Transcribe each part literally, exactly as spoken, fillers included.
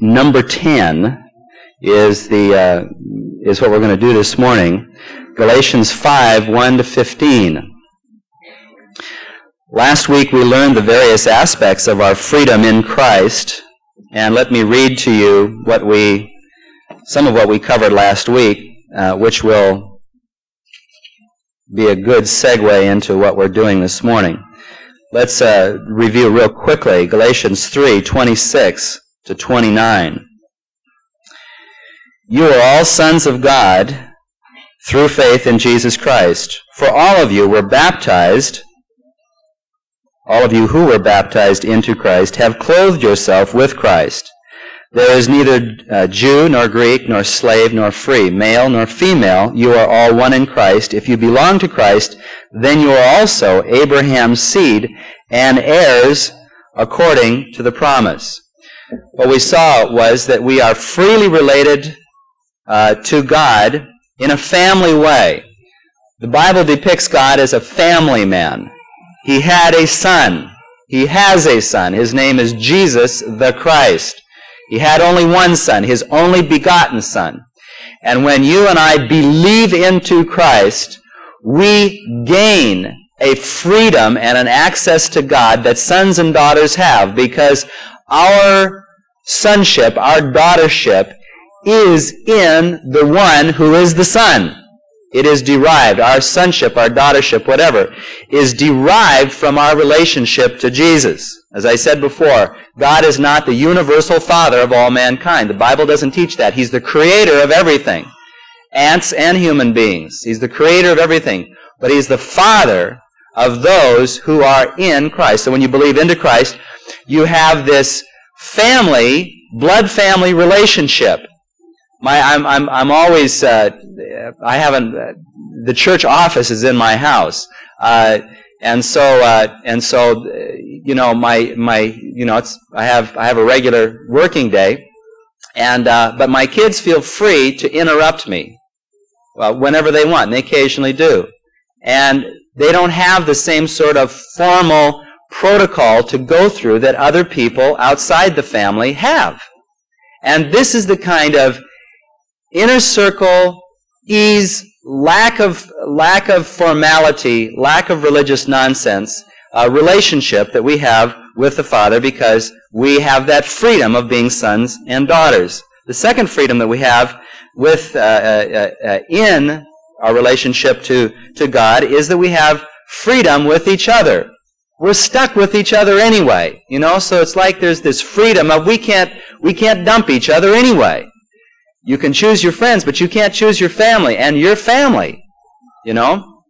number ten is the uh, is what we're going to do this morning. Galatians five, one to fifteen. Last week we learned the various aspects of our freedom in Christ, and let me read to you what we, some of what we covered last week, uh, which will be a good segue into what we're doing this morning. Let's uh, review real quickly Galatians three, twenty-six to twenty-nine. You are all sons of God through faith in Jesus Christ. For all of you were baptized, all of you who were baptized into Christ, have clothed yourself with Christ. There is neither uh, Jew nor Greek nor slave nor free, male nor female. You are all one in Christ. If you belong to Christ, then you are also Abraham's seed and heirs according to the promise. What we saw was that we are freely related uh, to God in a family way. The Bible depicts God as a family man. He had a son. He has a son. His name is Jesus the Christ. He had only one son, his only begotten son. And when you and I believe into Christ, we gain a freedom and an access to God that sons and daughters have, because our sonship, our daughtership, is in the one who is the Son. It is derived, our sonship, our daughtership, whatever, is derived from our relationship to Jesus. As I said before, God is not the universal father of all mankind. The Bible doesn't teach that. He's the creator of everything, ants and human beings. He's the creator of everything, but He's the father of those who are in Christ. So when you believe into Christ, you have this family, blood family relationship. My, I'm, I'm, I'm always, uh, I haven't, uh, the church office is in my house, uh, and so, uh, and so, uh, you know, my, my, you know, it's, I have, I have a regular working day, and, uh, but my kids feel free to interrupt me, well, whenever they want, and they occasionally do, and they don't have the same sort of formal protocol to go through that other people outside the family have, and this is the kind of inner circle, ease, lack of lack of formality, lack of religious nonsense, uh, relationship that we have with the Father, because we have that freedom of being sons and daughters. The second freedom that we have with uh, uh, uh, in our relationship to, to God is that we have freedom with each other. We're stuck with each other anyway, you know. So it's like there's this freedom of we can't we can't dump each other anyway. You can choose your friends, but you can't choose your family, and your family, you know.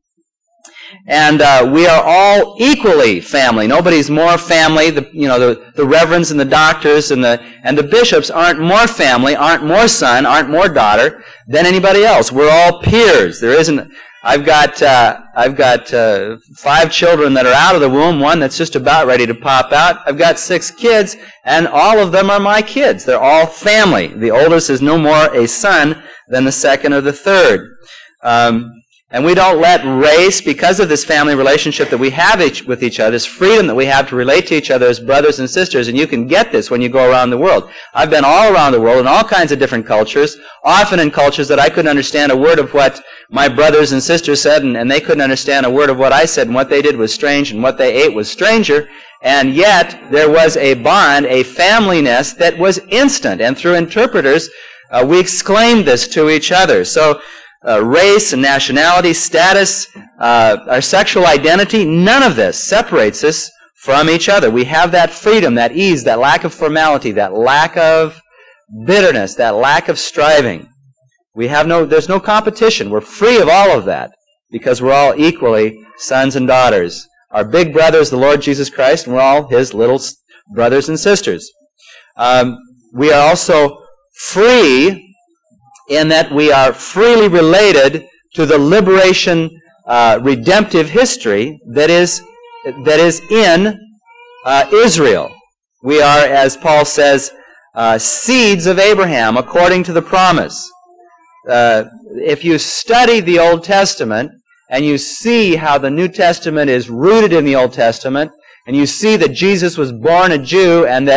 And uh, we are all equally family. Nobody's more family. The, you know, the, the reverends and the doctors and the and the bishops aren't more family, aren't more son, aren't more daughter than anybody else. We're all peers. There isn't. I've got uh, I've got uh, five children that are out of the womb, one that's just about ready to pop out. I've got six kids, and all of them are my kids. They're all family. The oldest is no more a son than the second or the third. Um, and we don't let race, because of this family relationship that we have each, with each other, this freedom that we have to relate to each other as brothers and sisters, and you can get this when you go around the world. I've been all around the world in all kinds of different cultures, often in cultures that I couldn't understand a word of what my brothers and sisters said, and, and they couldn't understand a word of what I said, and what they did was strange, and what they ate was stranger, and yet there was a bond, a familyness that was instant, and through interpreters, uh, we exclaimed this to each other. So, uh, race and nationality, status, uh, our sexual identity, none of this separates us from each other. We have that freedom, that ease, that lack of formality, that lack of bitterness, that lack of striving. We have no, there's no competition. We're free of all of that because we're all equally sons and daughters. Our big brother is the Lord Jesus Christ, and we're all His little brothers and sisters. Um, we are also free in that we are freely related to the liberation, uh, redemptive history that is that is in uh, Israel. We are, as Paul says, uh, seeds of Abraham according to the promise. Uh, if you study the Old Testament and you see how the New Testament is rooted in the Old Testament, and you see that Jesus was born a Jew and that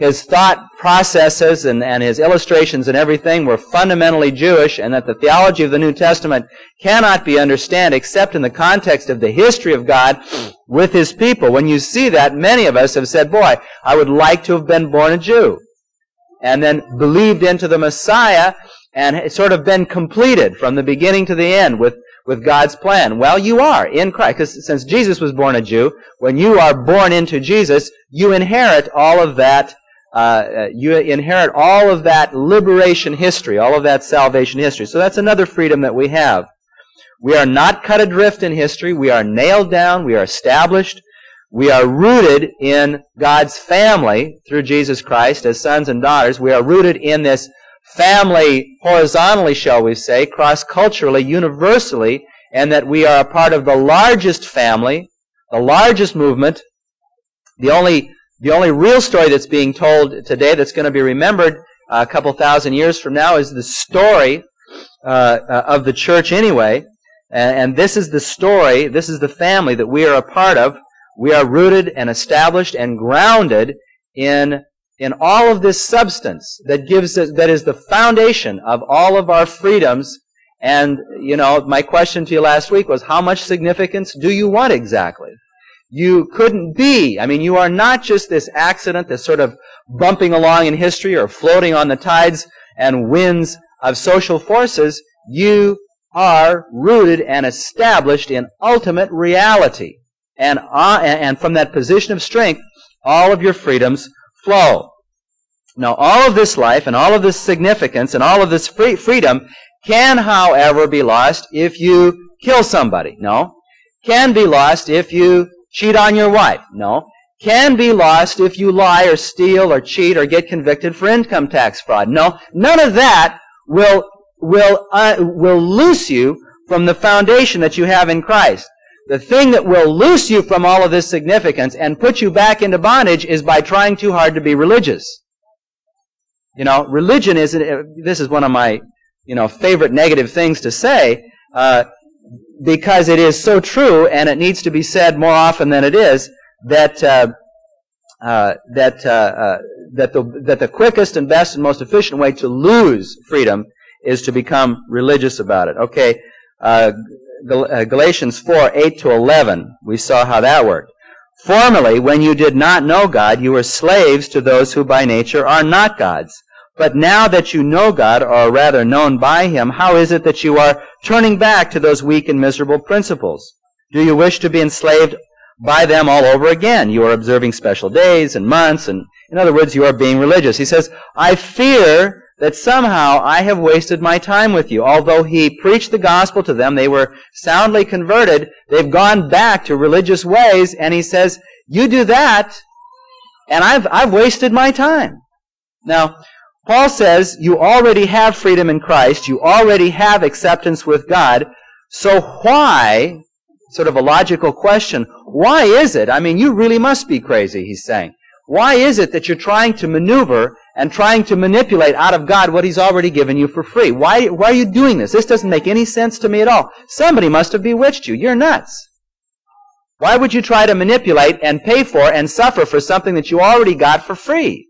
his thought processes and, and his illustrations and everything were fundamentally Jewish, and that the theology of the New Testament cannot be understood except in the context of the history of God with his people. When you see that, many of us have said, boy, I would like to have been born a Jew, and then believed into the Messiah, and it's sort of been completed from the beginning to the end with, with God's plan. Well, you are in Christ, because since Jesus was born a Jew, when you are born into Jesus, you inherit all of that, uh, you inherit all of that liberation history, all of that salvation history. So that's another freedom that we have. We are not cut adrift in history. We are nailed down. We are established. We are rooted in God's family through Jesus Christ as sons and daughters. We are rooted in this family horizontally, shall we say, cross-culturally, universally, and that we are a part of the largest family, the largest movement. The only, the only real story that's being told today that's going to be remembered a couple thousand years from now is the story uh, of the church anyway. And, and this is the story, this is the family that we are a part of. We are rooted and established and grounded in in all of this substance that gives us, that is the foundation of all of our freedoms. And, you know, my question to you last week was, how much significance do you want exactly? You couldn't be, I mean, you are not just this accident that's sort of bumping along in history or floating on the tides and winds of social forces. You are rooted and established in ultimate reality. And, uh, and from that position of strength, all of your freedoms flow. Now, all of this life and all of this significance and all of this free freedom can, however, be lost if you kill somebody. No. Can be lost if you cheat on your wife. No. Can be lost if you lie or steal or cheat or get convicted for income tax fraud. No. None of that will, will, uh, will loose you from the foundation that you have in Christ. The thing that will loose you from all of this significance and put you back into bondage is by trying too hard to be religious. You know, religion is, this is one of my, you know, favorite negative things to say, uh, because it is so true, and it needs to be said more often than it is, that, uh, uh, that, uh, uh, that the, that the quickest and best and most efficient way to lose freedom is to become religious about it. Okay, uh, Gal- Galatians four, eight to eleven, we saw how that worked. Formerly, when you did not know God, you were slaves to those who by nature are not gods. But now that you know God, or are rather known by Him, how is it that you are turning back to those weak and miserable principles? Do you wish to be enslaved by them all over again? You are observing special days and months, and in other words, you are being religious. He says, I fear that somehow I have wasted my time with you. Although he preached the gospel to them, they were soundly converted, they've gone back to religious ways, and he says, you do that, and I've, I've wasted my time. Now, Paul says you already have freedom in Christ, you already have acceptance with God, so why, sort of a logical question, why is it, I mean, you really must be crazy, he's saying. Why is it that you're trying to maneuver and trying to manipulate out of God what He's already given you for free? Why, why are you doing this? This doesn't make any sense to me at all. Somebody must have bewitched you. You're nuts. Why would you try to manipulate and pay for and suffer for something that you already got for free?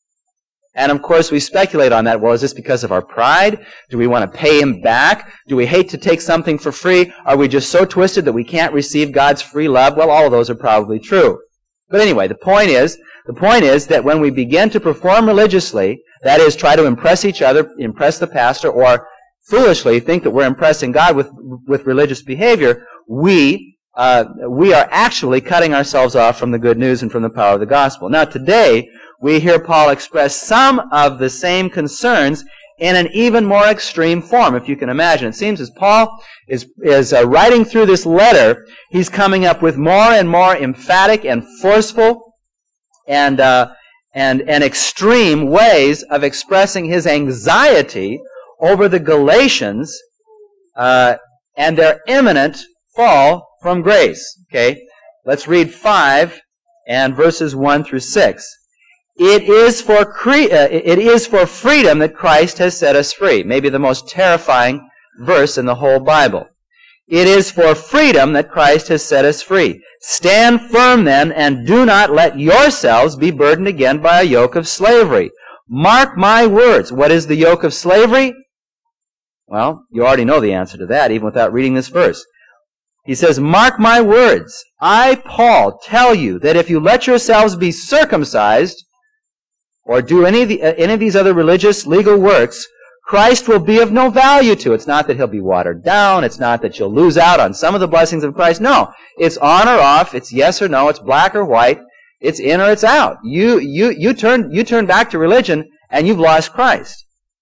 And of course we speculate on that. Well, is this because of our pride? Do we want to pay Him back? Do we hate to take something for free? Are we just so twisted that we can't receive God's free love? Well, all of those are probably true. But anyway, the point is, the point is that when we begin to perform religiously, that is, try to impress each other, impress the pastor, or foolishly think that we're impressing God with, with religious behavior, we, uh, we are actually cutting ourselves off from the good news and from the power of the gospel. Now today, we hear Paul express some of the same concerns in an even more extreme form, if you can imagine. It seems as Paul is, is uh, writing through this letter, he's coming up with more and more emphatic and forceful and, uh, and, and extreme ways of expressing his anxiety over the Galatians uh, and their imminent fall from grace. Okay, let's read five and verses one through six. It is for cre- uh, it is for freedom that Christ has set us free. Maybe the most terrifying verse in the whole Bible. It is for freedom that Christ has set us free. Stand firm then, and do not let yourselves be burdened again by a yoke of slavery. Mark my words. What is the yoke of slavery? Well, you already know the answer to that, even without reading this verse. He says, mark my words. I, Paul, tell you that if you let yourselves be circumcised, or do any of, the, uh, any of these other religious legal works, Christ will be of no value to. It's not that he'll be watered down. It's not that you'll lose out on some of the blessings of Christ. No, it's on or off. It's yes or no. It's black or white. It's in or it's out. You, you, you turn, you turn back to religion and you've lost Christ.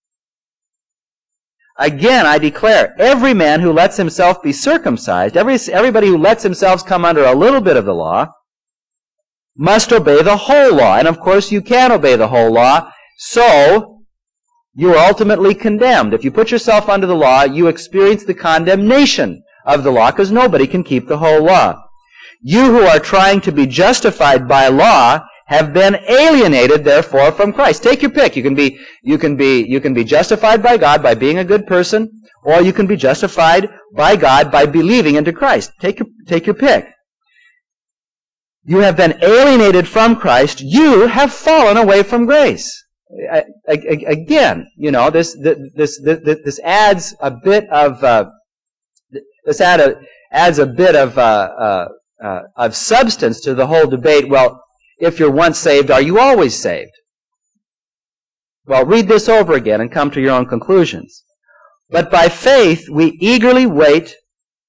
Again, I declare, every man who lets himself be circumcised, every, everybody who lets himself come under a little bit of the law, must obey the whole law. And of course, you can't obey the whole law. So, you are ultimately condemned. If you put yourself under the law, you experience the condemnation of the law, because nobody can keep the whole law. You who are trying to be justified by law have been alienated, therefore, from Christ. Take your pick. You can be, you can be, you can be justified by God by being a good person, or you can be justified by God by believing into Christ. Take your, take your pick. You have been alienated from Christ. You have fallen away from grace. I, I, again, you know, this, this, this, this adds a bit of, uh, this add a, adds a bit of, uh, uh, uh, of substance to the whole debate. Well, if you're once saved, are you always saved? Well, read this over again and come to your own conclusions. But by faith, we eagerly wait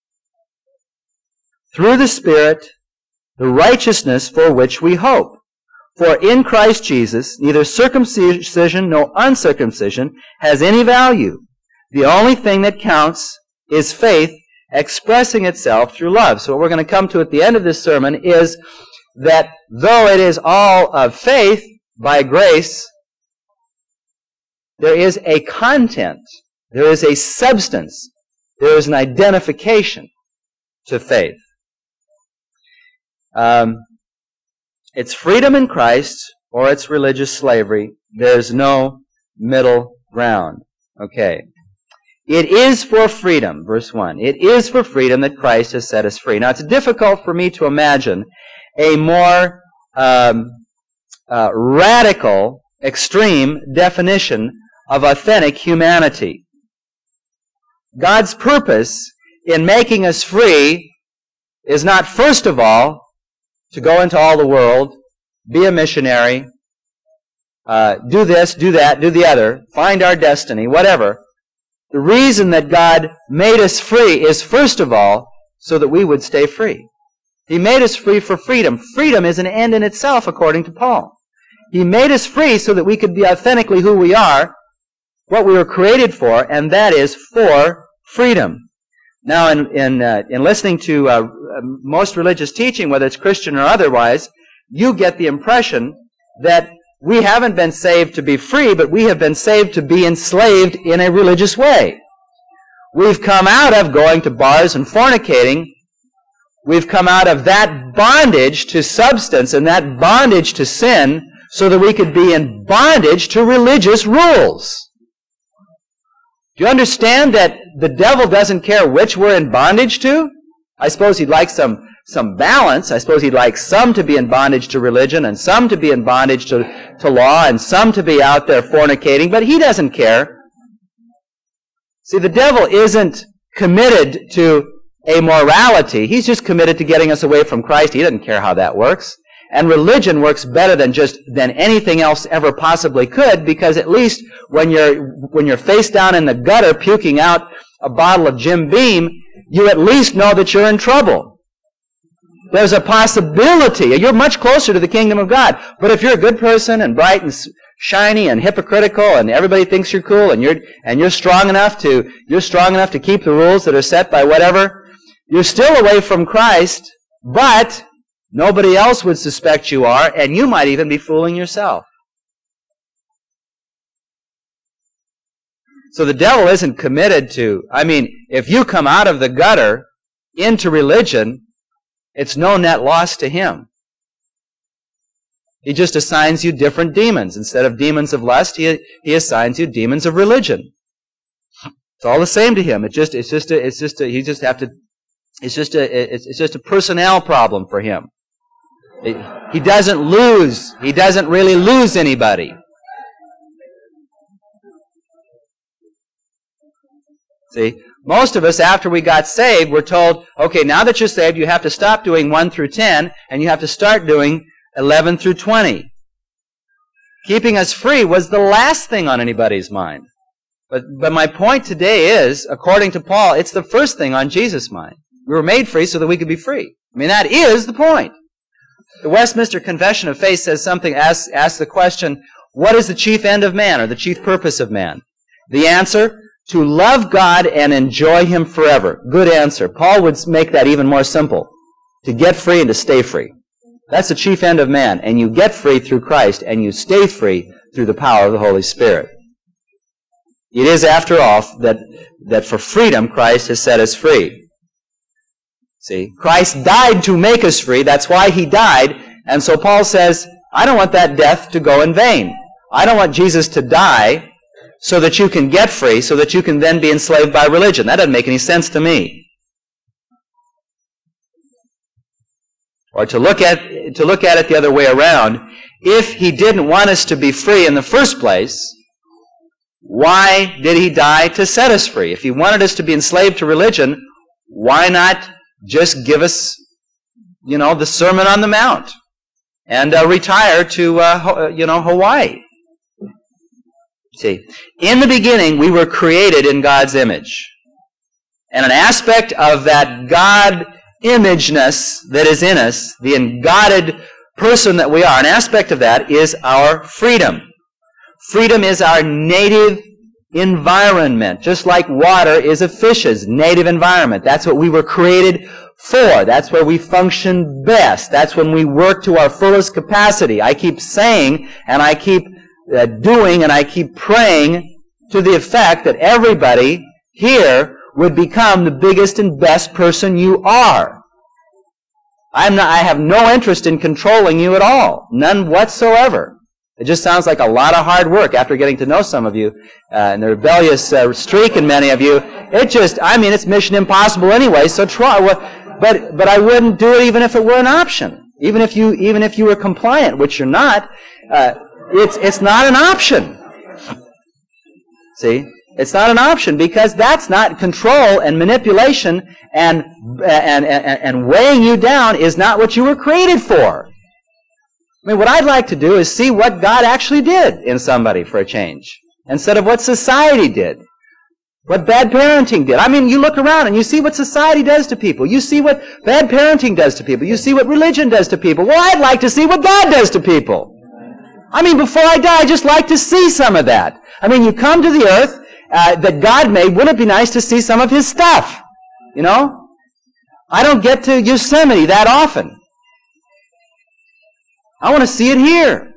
through the Spirit the righteousness for which we hope. For in Christ Jesus, neither circumcision nor uncircumcision has any value. The only thing that counts is faith expressing itself through love. So what we're going to come to at the end of this sermon is that though it is all of faith by grace, there is a content, there is a substance, there is an identification to faith. Um, It's freedom in Christ, or it's religious slavery. There's no middle ground. Okay. It is for freedom, verse one. It is for freedom that Christ has set us free. Now, it's difficult for me to imagine a more um, uh, radical, extreme definition of authentic humanity. God's purpose in making us free is not, first of all, to go into all the world, be a missionary, uh, do this, do that, do the other, find our destiny, whatever. The reason that God made us free is, first of all, so that we would stay free. He made us free for freedom. Freedom is an end in itself, according to Paul. He made us free so that we could be authentically who we are, what we were created for, and that is for freedom. Now, in in, uh, in listening to uh, most religious teaching, whether it's Christian or otherwise, you get the impression that we haven't been saved to be free, but we have been saved to be enslaved in a religious way. We've come out of going to bars and fornicating. We've come out of that bondage to substance and that bondage to sin so that we could be in bondage to religious rules. Do you understand that the devil doesn't care which we're in bondage to? I suppose he'd like some, some balance. I suppose he'd like some to be in bondage to religion and some to be in bondage to, to law and some to be out there fornicating, but he doesn't care. See, the devil isn't committed to a morality. He's just committed to getting us away from Christ. He doesn't care how that works. And religion works better than just than anything else ever possibly could, because at least when you're when you're face down in the gutter puking out a bottle of Jim Beam, you at least know that you're in trouble. There's a possibility. You're much closer to the kingdom of God. But if you're a good person and bright and shiny and hypocritical and everybody thinks you're cool and you're and you're strong enough to you're strong enough to keep the rules that are set by whatever, you're still away from Christ, but nobody else would suspect you are, and you might even be fooling yourself. So the devil isn't committed to, I mean, if you come out of the gutter into religion, it's no net loss to him. He just assigns you different demons. Instead of demons of lust, he, he assigns you demons of religion. It's all the same to him. It just, it's just, a, it's just, a, you just have to It's just a, it's just a personnel problem for him. He doesn't lose. He doesn't really lose anybody. See, most of us, after we got saved, we're told, okay, now that you're saved, you have to stop doing one through ten, and you have to start doing eleven through twenty. Keeping us free was the last thing on anybody's mind. But, but my point today is, according to Paul, it's the first thing on Jesus' mind. We were made free so that we could be free. I mean, that is the point. The Westminster Confession of Faith says something, asks, asks the question, what is the chief end of man, or the chief purpose of man? The answer, to love God and enjoy Him forever. Good answer. Paul would make that even more simple. To get free and to stay free. That's the chief end of man. And you get free through Christ, and you stay free through the power of the Holy Spirit. It is, after all, that, that for freedom Christ has set us free. See, Christ died to make us free. That's why He died. And so Paul says, I don't want that death to go in vain. I don't want Jesus to die so that you can get free, so that you can then be enslaved by religion. That doesn't make any sense to me. Or to look at, to look at it the other way around, if He didn't want us to be free in the first place, why did He die to set us free? If He wanted us to be enslaved to religion, why not just give us, you know, the Sermon on the Mount and uh, retire to, uh, you know, Hawaii? See, in the beginning, we were created in God's image. And an aspect of that God-imageness that is in us, the engodded person that we are, an aspect of that is our freedom. Freedom is our native environment, just like water is a fish's native environment. That's what we were created for. That's where we function best. That's when we work to our fullest capacity. I keep saying, and I keep uh, doing, and I keep praying to the effect that everybody here would become the biggest and best person you are. I'm not, I have no interest in controlling you at all. None whatsoever. It just sounds like a lot of hard work after getting to know some of you, uh, and the rebellious uh, streak in many of you. It just, I mean, it's mission impossible anyway, so try. But, but I wouldn't do it even if it were an option. Even if you, even if you were compliant, which you're not, uh, it's, it's not an option. See? It's not an option because that's not control and manipulation and, and, and, and weighing you down is not what you were created for. I mean, what I'd like to do is see what God actually did in somebody for a change, instead of what society did, what bad parenting did. I mean, you look around and you see what society does to people. You see what bad parenting does to people. You see what religion does to people. Well, I'd like to see what God does to people. I mean, before I die, I'd just like to see some of that. I mean, you come to the earth uh, that God made. Wouldn't it be nice to see some of His stuff? You know? I don't get to Yosemite that often. I want to see it here.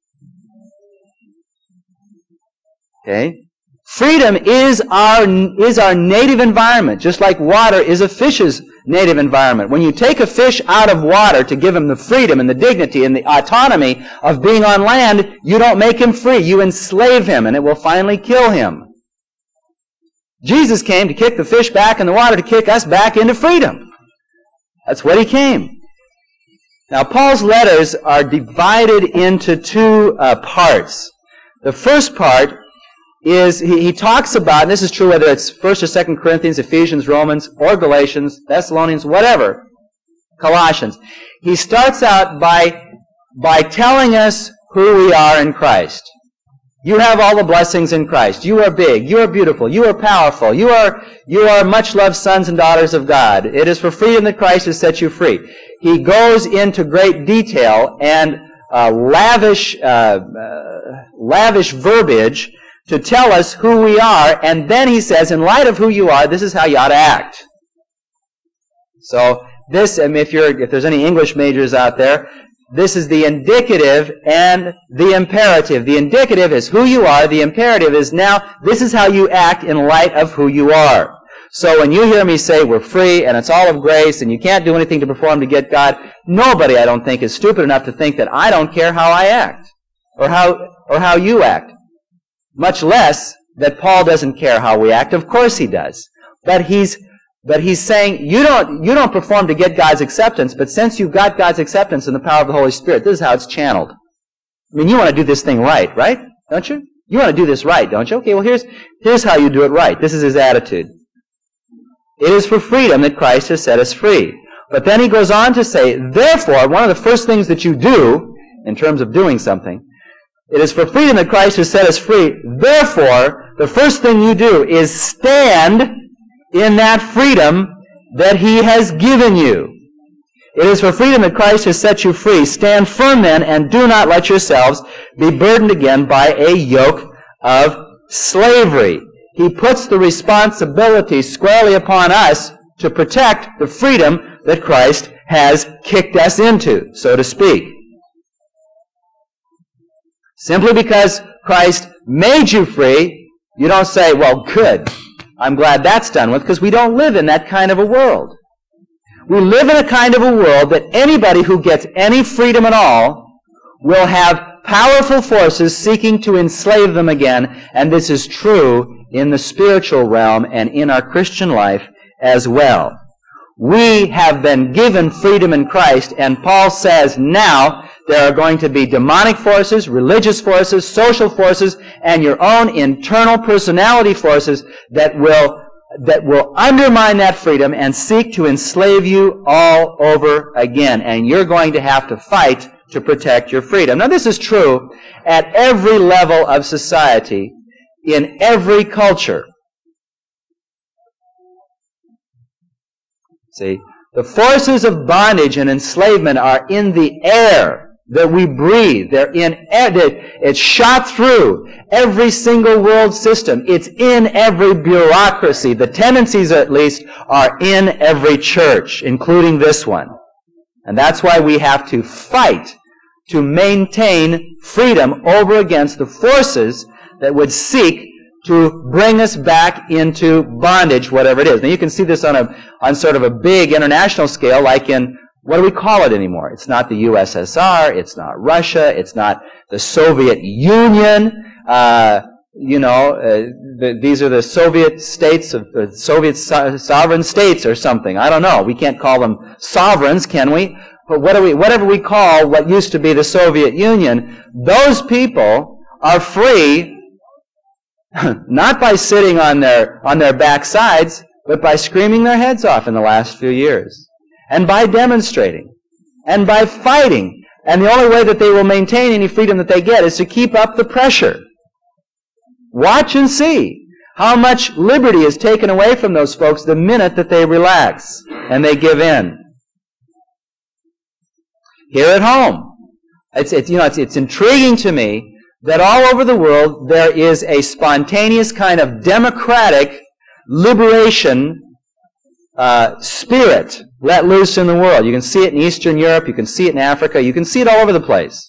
Okay? Freedom is our, is our native environment, just like water is a fish's native environment. When you take a fish out of water to give him the freedom and the dignity and the autonomy of being on land, you don't make him free. You enslave him, and it will finally kill him. Jesus came to kick the fish back in the water to kick us back into freedom. That's what He came. Now, Paul's letters are divided into two uh, parts. The first part is, he, he talks about, and this is true whether it's First or Second Corinthians, Ephesians, Romans, or Galatians, Thessalonians, whatever, Colossians. He starts out by, by telling us who we are in Christ. You have all the blessings in Christ. You are big. You are beautiful. You are powerful. You are, you are much-loved sons and daughters of God. It is for freedom that Christ has set you free. He goes into great detail and uh, lavish, uh, uh, lavish verbiage to tell us who we are, and then he says, in light of who you are, this is how you ought to act. So this, I mean, if you're, if there's any English majors out there, this is the indicative and the imperative. The indicative is who you are. The imperative is now, this is how you act in light of who you are. So when you hear me say we're free and it's all of grace and you can't do anything to perform to get God, nobody, I don't think, is stupid enough to think that I don't care how I act or how, or how you act. Much less that Paul doesn't care how we act. Of course he does. But he's But he's saying, you don't, you don't perform to get God's acceptance, but since you've got God's acceptance in the power of the Holy Spirit, this is how it's channeled. I mean, you want to do this thing right, right? Don't you? You want to do this right, don't you? Okay, well, here's, here's how you do it right. This is his attitude. It is for freedom that Christ has set us free. But then he goes on to say, therefore, one of the first things that you do, in terms of doing something, it is for freedom that Christ has set us free. Therefore, the first thing you do is stand in that freedom that he has given you. It is for freedom that Christ has set you free. Stand firm then, and do not let yourselves be burdened again by a yoke of slavery. He puts the responsibility squarely upon us to protect the freedom that Christ has kicked us into, so to speak. Simply because Christ made you free, you don't say, well, good, I'm glad that's done with, because we don't live in that kind of a world. We live in a kind of a world that anybody who gets any freedom at all will have powerful forces seeking to enslave them again, and this is true in the spiritual realm and in our Christian life as well. We have been given freedom in Christ, and Paul says now there are going to be demonic forces, religious forces, social forces, and your own internal personality forces that will that will undermine that freedom and seek to enslave you all over again. And you're going to have to fight to protect your freedom. Now, this is true at every level of society, in every culture. See, the forces of bondage and enslavement are in the air that we breathe. They're in, it's shot through every single world system. It's in every bureaucracy. The tendencies, at least, are in every church, including this one. And that's why we have to fight to maintain freedom over against the forces that would seek to bring us back into bondage, whatever it is. Now, you can see this on a on sort of a big international scale, like in, what do we call it anymore? It's not the U S S R, it's not Russia, it's not the Soviet Union. Uh, you know, uh, the, these are the Soviet states, of uh, Soviet so- sovereign states or something. I don't know. We can't call them sovereigns, can we? But what do we, whatever we call what used to be the Soviet Union, those people are free not by sitting on their on their backsides, but by screaming their heads off in the last few years. And by demonstrating. And by fighting. And the only way that they will maintain any freedom that they get is to keep up the pressure. Watch and see how much liberty is taken away from those folks the minute that they relax and they give in. Here at home, it's, it's, you know, it's, it's intriguing to me that all over the world there is a spontaneous kind of democratic liberation uh, spirit let loose in the world. You can see it in Eastern Europe, you can see it in Africa, you can see it all over the place.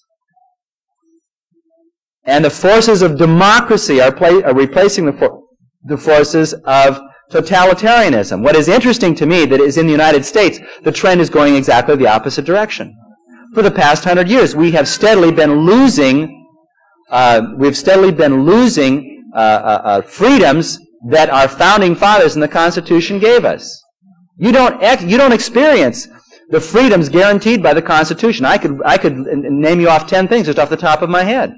And the forces of democracy are, play, are replacing the, for, the forces of totalitarianism. What is interesting to me that is in the United States, the trend is going exactly the opposite direction. For the past hundred years, we have steadily been losing Uh, we've steadily been losing uh, uh, uh, freedoms that our founding fathers and the Constitution gave us. You don't ex- you don't experience the freedoms guaranteed by the Constitution. I could I could name you off ten things just off the top of my head.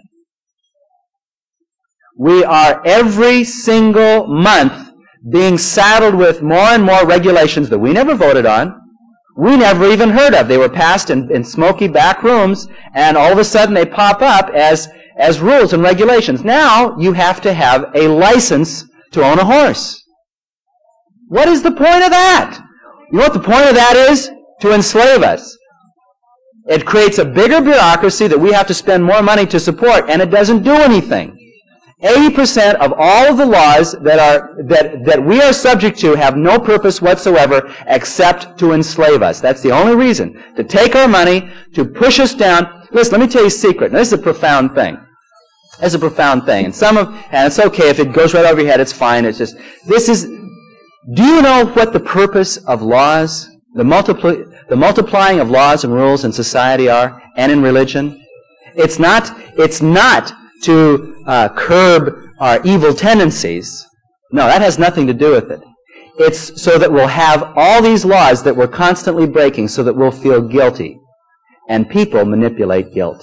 We are every single month being saddled with more and more regulations that we never voted on. We never even heard of. They were passed in, in smoky back rooms, and all of a sudden they pop up as as rules and regulations. Now you have to have a license to own a horse. What is the point of that? You know what the point of that is? To enslave us. It creates a bigger bureaucracy that we have to spend more money to support, and it doesn't do anything. eighty percent of all of the laws that are that, that we are subject to have no purpose whatsoever except to enslave us. That's the only reason. To take our money, to push us down. Listen, let me tell you a secret. Now, this is a profound thing. It's a profound thing. And some of, and it's okay if it goes right over your head, it's fine. It's just, this is, do you know what the purpose of laws, the, multipli, the multiplying of laws and rules in society are, and in religion? It's not, it's not to uh, curb our evil tendencies. No, that has nothing to do with it. It's so that we'll have all these laws that we're constantly breaking so that we'll feel guilty. And people manipulate guilt.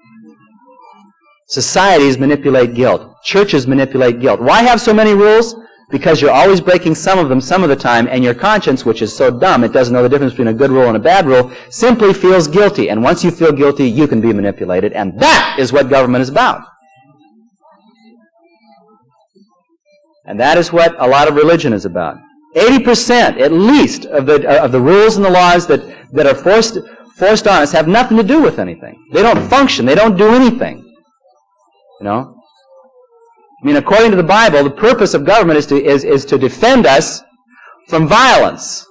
Societies manipulate guilt. Churches manipulate guilt. Why have so many rules? Because you're always breaking some of them some of the time, and your conscience, which is so dumb it doesn't know the difference between a good rule and a bad rule, simply feels guilty. And once you feel guilty, you can be manipulated. And that is what government is about. And that is what a lot of religion is about. eighty percent, at least, of the uh, of the rules and the laws that, that are forced forced on us have nothing to do with anything. They don't function. They don't do anything. You know? I mean, according to the Bible, the purpose of government is to is, is to defend us from violence.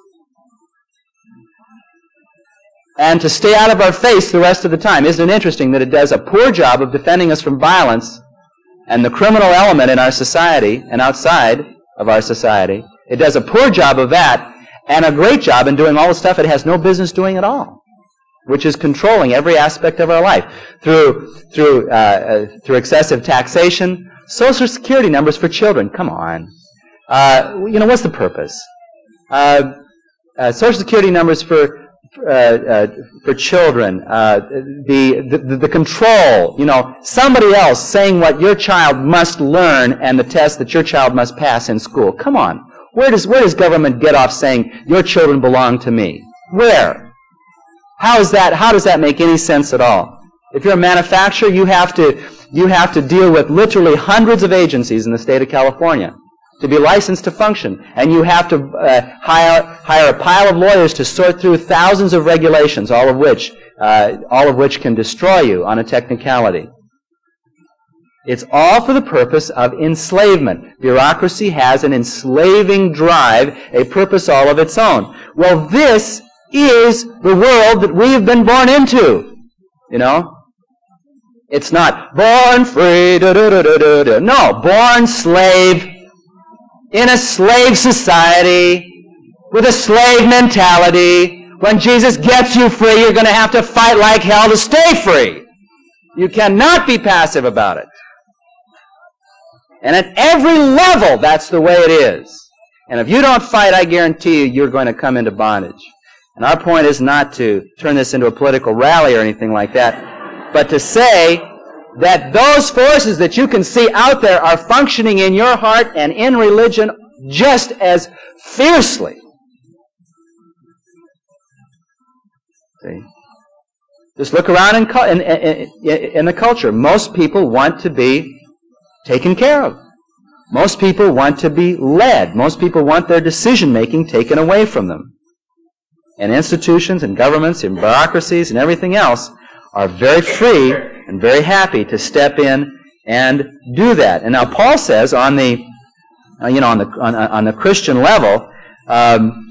And to stay out of our face the rest of the time. Isn't it interesting that it does a poor job of defending us from violence and the criminal element in our society and outside of our society? It does a poor job of that, and a great job in doing all the stuff it has no business doing at all, which is controlling every aspect of our life through through uh, uh, through excessive taxation, Social Security numbers for children. Come on, uh, you know what's the purpose? Uh, uh, Social Security numbers for uh, uh, for children, uh, the, the the control. You know, somebody else saying what your child must learn and the test that your child must pass in school. Come on. Where does, where does government get off saying, your children belong to me? Where? How is that, how does that make any sense at all? If you're a manufacturer, you have to, you have to deal with literally hundreds of agencies in the state of California to be licensed to function. And you have to uh, hire, hire a pile of lawyers to sort through thousands of regulations, all of which, uh, all of which can destroy you on a technicality. It's all for the purpose of enslavement. Bureaucracy has an enslaving drive, a purpose all of its own. Well, this is the world that we have been born into. You know? It's not born free, da, da, da, da, da. No, born slave in a slave society with a slave mentality. When Jesus gets you free, you're going to have to fight like hell to stay free. You cannot be passive about it. And at every level, that's the way it is. And if you don't fight, I guarantee you, you're going to come into bondage. And our point is not to turn this into a political rally or anything like that, but to say that those forces that you can see out there are functioning in your heart and in religion just as fiercely. See? Just look around in, in, in, in the culture. Most people want to be taken care of. Most people want to be led. Most people want their decision-making taken away from them. And institutions and governments and bureaucracies and everything else are very free and very happy to step in and do that. And now Paul says on the, uh, you know, on the on, on the Christian level, um,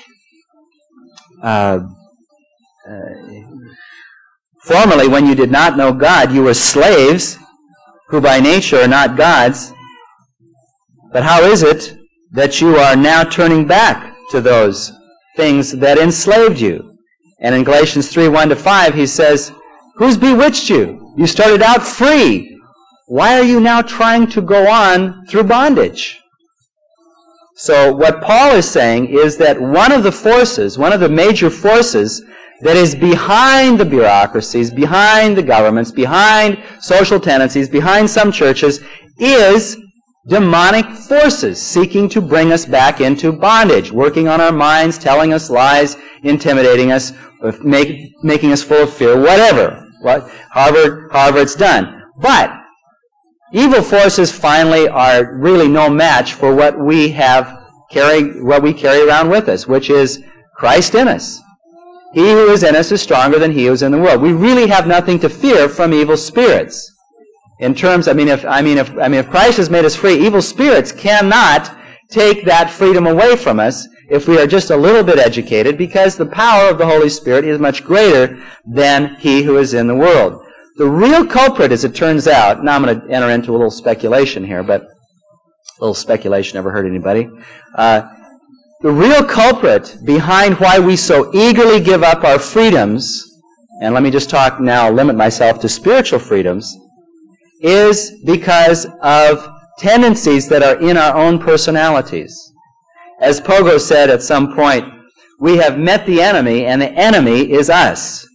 uh, uh, formerly when you did not know God, you were slaves, who by nature are not God's. But how is it that you are now turning back to those things that enslaved you? And in Galatians three, one to five, he says, who's bewitched you? You started out free. Why are you now trying to go on through bondage? So what Paul is saying is that one of the forces, one of the major forces that is behind the bureaucracies, behind the governments, behind social tendencies, behind some churches, is demonic forces seeking to bring us back into bondage, working on our minds, telling us lies, intimidating us, make, making us full of fear, whatever. What, however, however it's done. But evil forces finally are really no match for what we have carry, what we carry around with us, which is Christ in us. He who is in us is stronger than he who is in the world. We really have nothing to fear from evil spirits. In terms, I mean, if I mean, if I mean, if Christ has made us free, evil spirits cannot take that freedom away from us if we are just a little bit educated, because the power of the Holy Spirit is much greater than he who is in the world. The real culprit, as it turns out, now I'm going to enter into a little speculation here, but a little speculation never hurt anybody. Uh, The real culprit behind why we so eagerly give up our freedoms, and let me just talk now, limit myself to spiritual freedoms, is because of tendencies that are in our own personalities. As Pogo said at some point, we have met the enemy, and the enemy is us.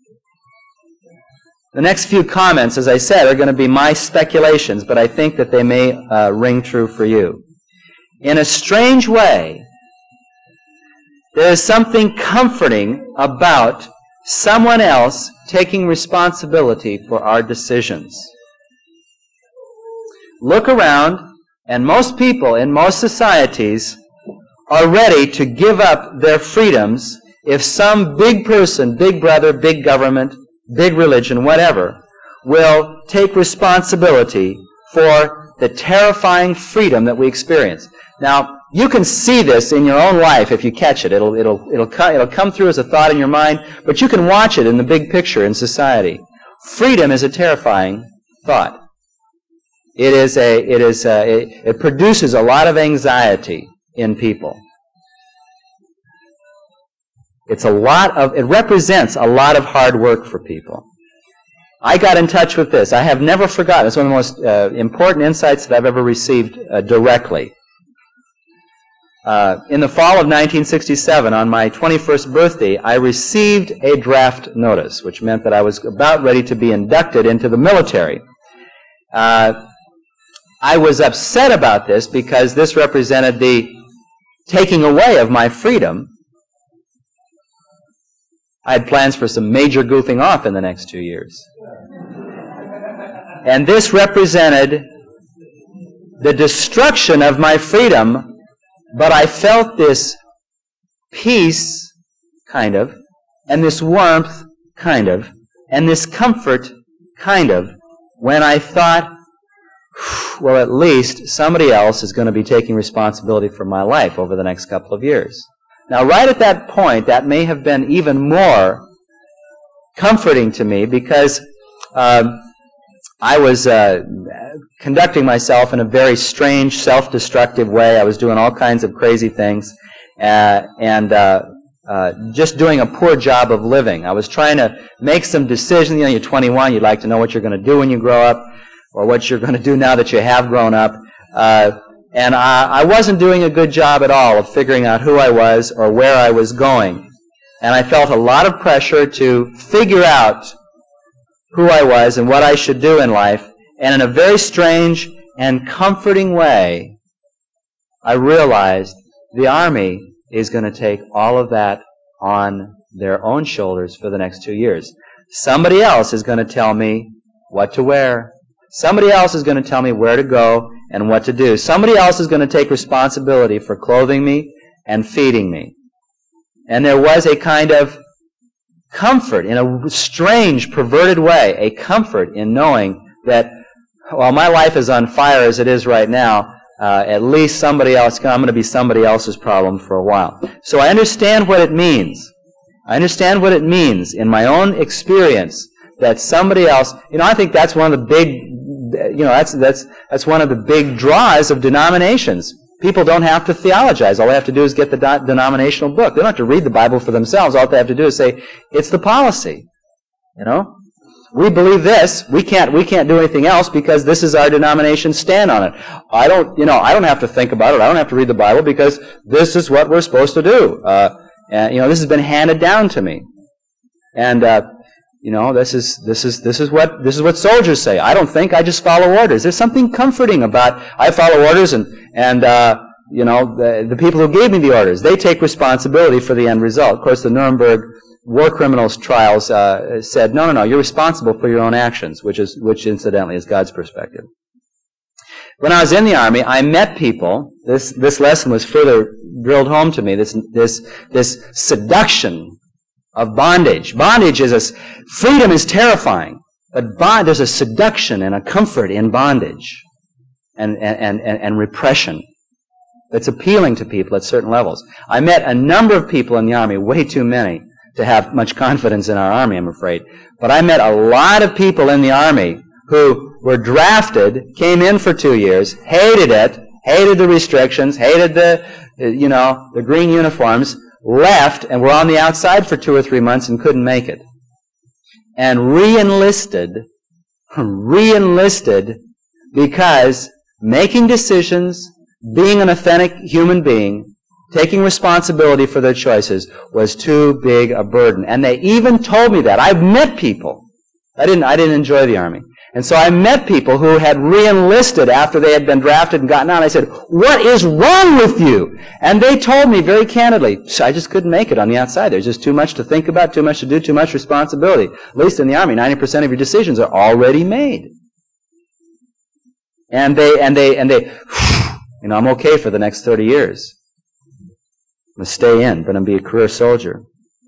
The next few comments, as I said, are going to be my speculations, but I think that they may uh, ring true for you. In a strange way, there is something comforting about someone else taking responsibility for our decisions. Look around, and most people in most societies are ready to give up their freedoms if some big person, big brother, big government, big religion, whatever, will take responsibility for the terrifying freedom that we experience. Now, you can see this in your own life if you catch it. It'll, it'll, it'll, co- it'll come through as a thought in your mind, but you can watch it in the big picture in society. Freedom is a terrifying thought. It is a, it is a, it, it produces a lot of anxiety in people. It's a lot of, it represents a lot of hard work for people. I got in touch with this. I have never forgotten. It's one of the most uh, important insights that I've ever received uh, directly. Uh, in the fall of nineteen sixty-seven, on my twenty-first birthday, I received a draft notice, which meant that I was about ready to be inducted into the military. Uh, I was upset about this because this represented the taking away of my freedom. I had plans for some major goofing off in the next two years. And this represented the destruction of my freedom, but I felt this peace, kind of, and this warmth, kind of, and this comfort, kind of, when I thought, well, at least somebody else is going to be taking responsibility for my life over the next couple of years. Now, right at that point, that may have been even more comforting to me because uh, I was uh, conducting myself in a very strange, self-destructive way. I was doing all kinds of crazy things uh, and uh, uh, just doing a poor job of living. I was trying to make some decisions. You know, you're twenty-one, you'd like to know what you're going to do when you grow up or what you're going to do now that you have grown up. Uh, And I, I wasn't doing a good job at all of figuring out who I was or where I was going. And I felt a lot of pressure to figure out who I was and what I should do in life. And in a very strange and comforting way, I realized the Army is going to take all of that on their own shoulders for the next two years. Somebody else is going to tell me what to wear. Somebody else is going to tell me where to go and what to do. Somebody else is going to take responsibility for clothing me and feeding me. And there was a kind of comfort, in a strange, perverted way, a comfort in knowing that while my life is on fire as it is right now, uh, at least somebody else, I'm going to be somebody else's problem for a while. So I understand what it means. I understand what it means in my own experience that somebody else, you know, I think that's one of the big, you know, that's that's that's one of the big draws of denominations. People don't have to theologize. All they have to do is get the do- denominational book. They don't have to read the Bible for themselves. All they have to do is say, it's the policy. You know? We believe this. We can't we can't do anything else because this is our denomination's stand on it. I don't, you know, I don't have to think about it. I don't have to read the Bible because this is what we're supposed to do. Uh, and, you know, this has been handed down to me. And, uh, You know, this is this is this is what this is what soldiers say. I don't think, I just follow orders. There's something comforting about I follow orders, and and uh, you know the the people who gave me the orders, they take responsibility for the end result. Of course, the Nuremberg war criminals trials uh, said, no, no, no, you're responsible for your own actions, which is which incidentally is God's perspective. When I was in the Army, I met people. This this lesson was further drilled home to me. This this this seduction of bondage. Bondage is a, freedom is terrifying, but bond, there's a seduction and a comfort in bondage and, and, and, and repression that's appealing to people at certain levels. I met a number of people in the Army, way too many to have much confidence in our Army, I'm afraid, but I met a lot of people in the Army who were drafted, came in for two years, hated it, hated the restrictions, hated the, you know, the green uniforms, left and were on the outside for two or three months and couldn't make it. And re-enlisted, re-enlisted because making decisions, being an authentic human being, taking responsibility for their choices was too big a burden. And they even told me that. I've met people. I didn't, I didn't enjoy the Army. And so I met people who had re-enlisted after they had been drafted and gotten out. I said, what is wrong with you? And they told me very candidly, I just couldn't make it on the outside. There's just too much to think about, too much to do, too much responsibility. At least in the Army, ninety percent of your decisions are already made. And they, and they, and they, you know, I'm okay for the next thirty years. I'm going to stay in, but I'm going to be a career soldier.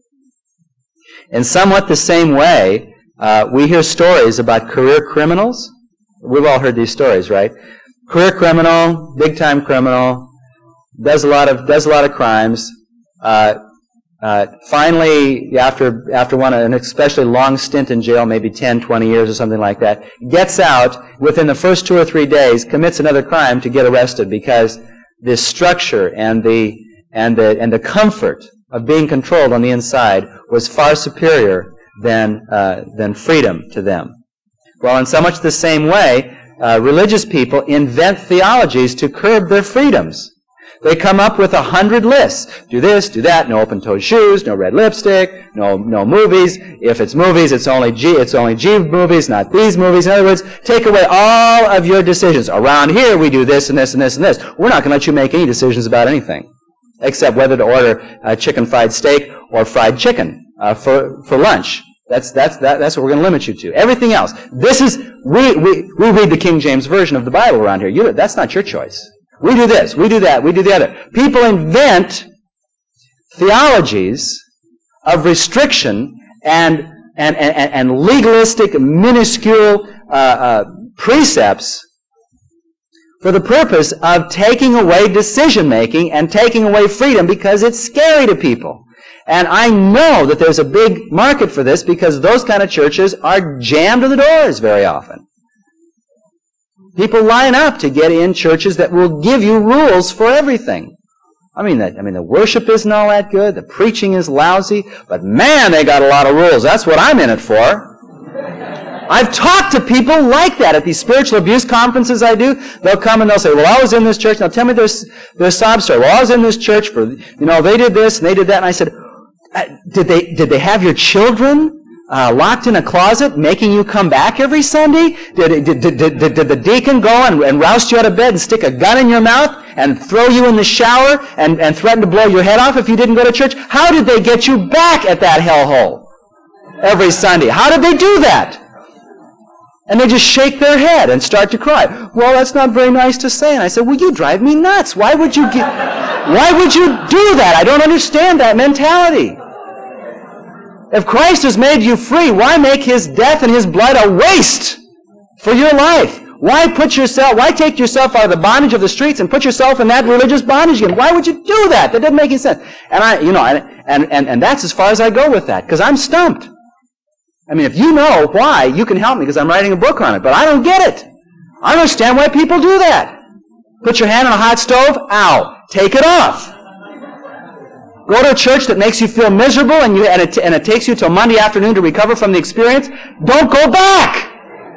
In somewhat the same way, Uh, we hear stories about career criminals. We've all heard these stories, right? Career criminal, big-time criminal, does a lot of does a lot of crimes. Uh, uh, finally, after after one an especially long stint in jail, maybe ten, twenty years or something like that, gets out within the first two or three days, commits another crime to get arrested because the structure and the and the and the comfort of being controlled on the inside was far superior than uh, than freedom to them. Well, in so much the same way, uh, religious people invent theologies to curb their freedoms. They come up with a hundred lists. Do this, do that, no open-toed shoes, no red lipstick, no no movies. If it's movies, it's only G, it's only G movies, not these movies. In other words, take away all of your decisions. Around here, we do this and this and this and this. We're not going to let you make any decisions about anything, except whether to order uh, chicken fried steak or fried chicken uh, for for lunch. That's that's that, that's what we're going to limit you to. Everything else. This is we we we read the King James version of the Bible around here. You, that's not your choice. We do this. We do that. We do the other. People invent theologies of restriction and and and, and legalistic, minuscule uh, uh, precepts for the purpose of taking away decision making and taking away freedom because it's scary to people. And I know that there's a big market for this because those kind of churches are jammed to the doors very often. People line up to get in churches that will give you rules for everything. I mean, the, I mean, the worship isn't all that good. The preaching is lousy. But man, they got a lot of rules. That's what I'm in it for. I've talked to people like that at these spiritual abuse conferences I do. They'll come and they'll say, well, I was in this church. Now tell me their, their sob story. Well, I was in this church for, you know, they did this and they did that. And I said, did they, did they have your children uh, locked in a closet making you come back every Sunday? Did, did, did, did, did the deacon go and, and roust you out of bed and stick a gun in your mouth and throw you in the shower and, and threaten to blow your head off if you didn't go to church? How did they get you back at that hellhole every Sunday? How did they do that? And they just shake their head and start to cry. Well, that's not very nice to say. And I said, well, you drive me nuts. Why would you get, why would you do that? I don't understand that mentality. If Christ has made you free, why make His death and His blood a waste for your life? Why put yourself, why take yourself out of the bondage of the streets and put yourself in that religious bondage again? Why would you do that? That doesn't make any sense. And I, you know, and, and, and that's as far as I go with that, because I'm stumped. I mean, if you know why, you can help me because I'm writing a book on it. But I don't get it. I don't understand why people do that. Put your hand on a hot stove, ow, take it off. Go to a church that makes you feel miserable and, you, and, it, and it takes you till Monday afternoon to recover from the experience. Don't go back.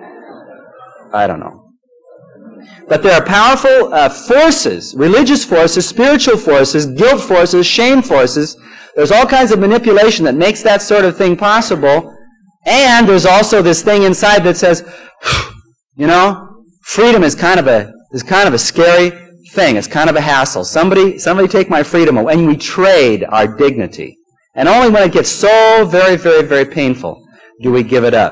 I don't know. But there are powerful uh, forces, religious forces, spiritual forces, guilt forces, shame forces. There's all kinds of manipulation that makes that sort of thing possible. And there's also this thing inside that says, you know, freedom is kind of a is kind of a scary thing. It's kind of a hassle. Somebody somebody take my freedom away. And we trade our dignity. And only when it gets so very, very, very painful do we give it up.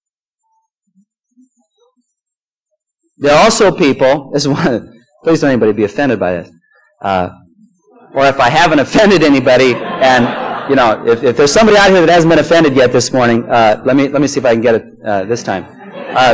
There are also people, this is one, please don't anybody be offended by this. Uh, or if I haven't offended anybody and You know, if, if there's somebody out here that hasn't been offended yet this morning, uh, let me let me see if I can get it uh, this time. Uh,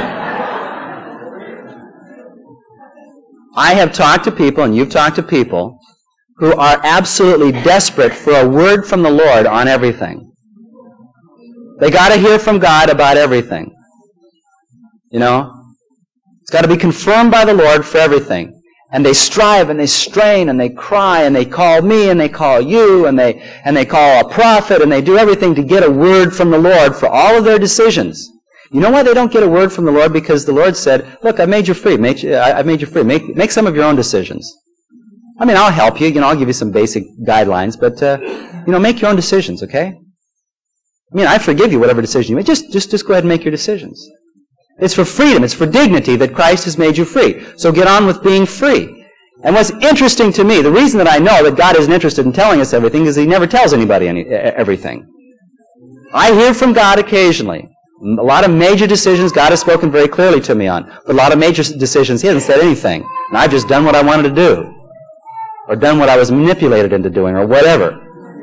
I have talked to people, and you've talked to people, who are absolutely desperate for a word from the Lord on everything. They got to hear from God about everything. You know, it's got to be confirmed by the Lord for everything. And they strive and they strain and they cry and they call me and they call you and they and they call a prophet and they do everything to get a word from the Lord for all of their decisions. You know why they don't get a word from the Lord? Because the Lord said, "Look, I made you free. Make I made you free. Make make some of your own decisions." I mean, I'll help you. You know, I'll give you some basic guidelines, but, uh, you know, make your own decisions, okay? I mean, I forgive you whatever decision you make. Just, just, just go ahead and make your decisions. It's for freedom. It's for dignity that Christ has made you free. So get on with being free. And what's interesting to me, the reason that I know that God isn't interested in telling us everything is He never tells anybody any, everything. I hear from God occasionally. A lot of major decisions God has spoken very clearly to me on. But a lot of major decisions He hasn't said anything. And I've just done what I wanted to do. Or done what I was manipulated into doing, or whatever.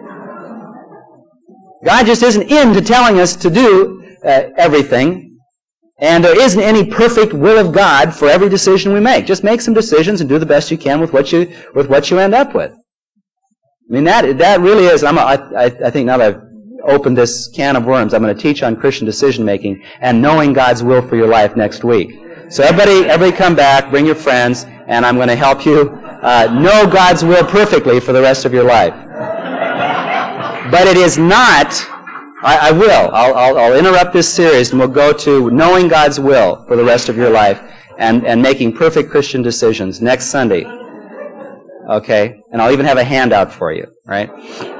God just isn't into telling us to do uh, everything. And there isn't any perfect will of God for every decision we make. Just make some decisions and do the best you can with what you with what you end up with. I mean, that that really is. I'm a, I, I think now that I've opened this can of worms, I'm going to teach on Christian decision making and knowing God's will for your life next week. So everybody, everybody, come back, bring your friends, and I'm going to help you uh, know God's will perfectly for the rest of your life. But it is not. I, I will. I'll, I'll, I'll interrupt this series and we'll go to knowing God's will for the rest of your life and, and making perfect Christian decisions next Sunday. Okay? And I'll even have a handout for you, right?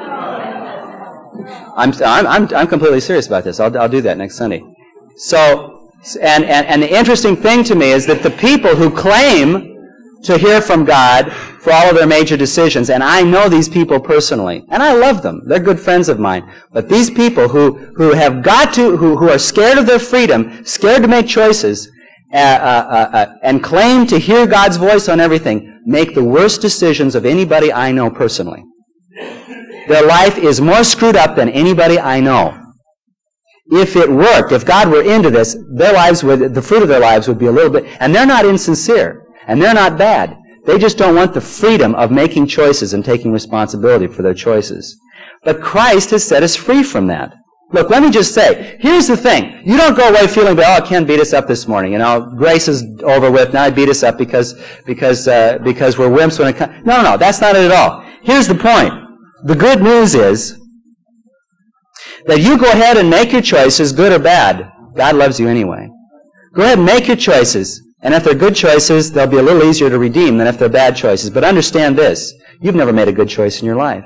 I'm, I'm, I'm completely serious about this. I'll, I'll do that next Sunday. So, and, and, and the interesting thing to me is that the people who claim to hear from God for all of their major decisions, and I know these people personally, and I love them. They're good friends of mine. But these people who, who have got to, who, who are scared of their freedom, scared to make choices, uh, uh, uh, and claim to hear God's voice on everything, make the worst decisions of anybody I know personally. Their life is more screwed up than anybody I know. If it worked, if God were into this, their lives would, the fruit of their lives would be a little bit, and they're not insincere. And they're not bad. They just don't want the freedom of making choices and taking responsibility for their choices. But Christ has set us free from that. Look, let me just say, here's the thing. You don't go away feeling that, oh, Ken beat us up this morning. You know, grace is over with. Now I beat us up because, because, uh, because we're wimps when it comes. No, no, no, that's not it at all. Here's the point. The good news is that you go ahead and make your choices, good or bad. God loves you anyway. Go ahead and make your choices. And if they're good choices, they'll be a little easier to redeem than if they're bad choices. But understand this, you've never made a good choice in your life.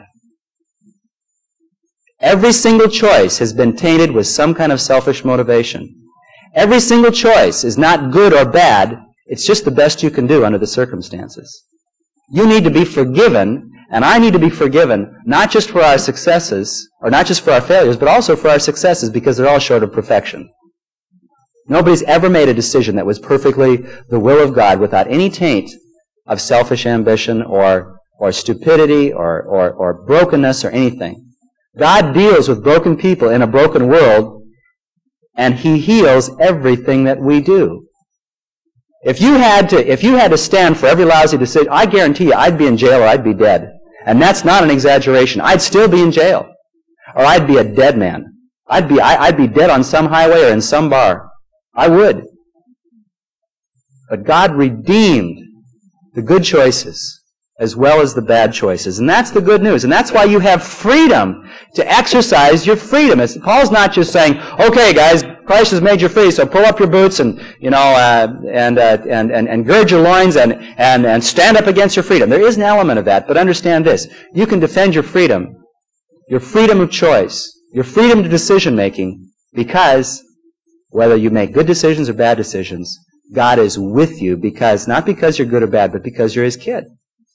Every single choice has been tainted with some kind of selfish motivation. Every single choice is not good or bad, it's just the best you can do under the circumstances. You need to be forgiven, and I need to be forgiven, not just for our successes, or not just for our failures, but also for our successes, because they're all short of perfection. Nobody's ever made a decision that was perfectly the will of God without any taint of selfish ambition or, or stupidity or, or, or brokenness or anything. God deals with broken people in a broken world, and He heals everything that we do. If you had to, if you had to stand for every lousy decision, I guarantee you I'd be in jail or I'd be dead. And that's not an exaggeration. I'd still be in jail. Or I'd be a dead man. I'd be, I, I'd be dead on some highway or in some bar. I would. But God redeemed the good choices as well as the bad choices. And that's the good news. And that's why you have freedom to exercise your freedom. It's, Paul's not just saying, okay, guys, Christ has made you free, so pull up your boots and, you know, uh, and, uh, and, and, and gird your loins and, and, and stand up against your freedom. There is an element of that, but understand this. You can defend your freedom, your freedom of choice, your freedom to decision-making, because whether you make good decisions or bad decisions, God is with you because, not because you're good or bad, but because you're His kid.